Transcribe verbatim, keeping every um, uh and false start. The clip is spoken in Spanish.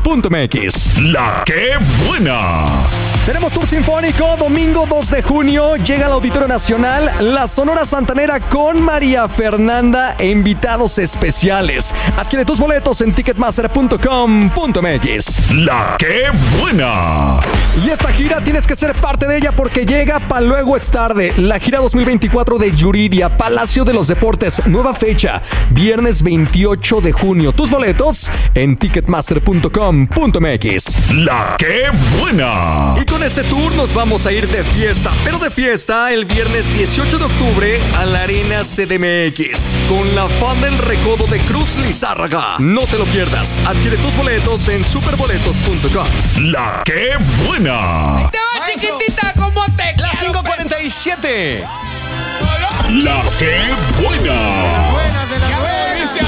punto m x. La que buena. Tenemos tour sinfónico, domingo dos de junio, llega al Auditorio Nacional, la Sonora Santanera con María Fernanda e invitados especiales. Adquiere tus boletos en ticketmaster punto com punto m x. La que buena. Y esta gira tienes que ser parte de ella porque llega pa' luego es tarde. La gira dos mil veinticuatro de Yuridia, Palacio de los Deportes, nueva fecha, viernes veintiocho de junio. Tus boletos en ticketmaster punto com punto m x. La que buena. Y con este tour nos vamos a ir de fiesta, pero de fiesta el viernes dieciocho de octubre a la Arena C D M X con la fan del Recodo de Cruz Lizárraga. No te lo pierdas. Adquiere tus boletos en superboletos punto com. La que buena. Te va, chiquitita, como te La cinco cuarenta y siete. La que buena. Buenas de la buena.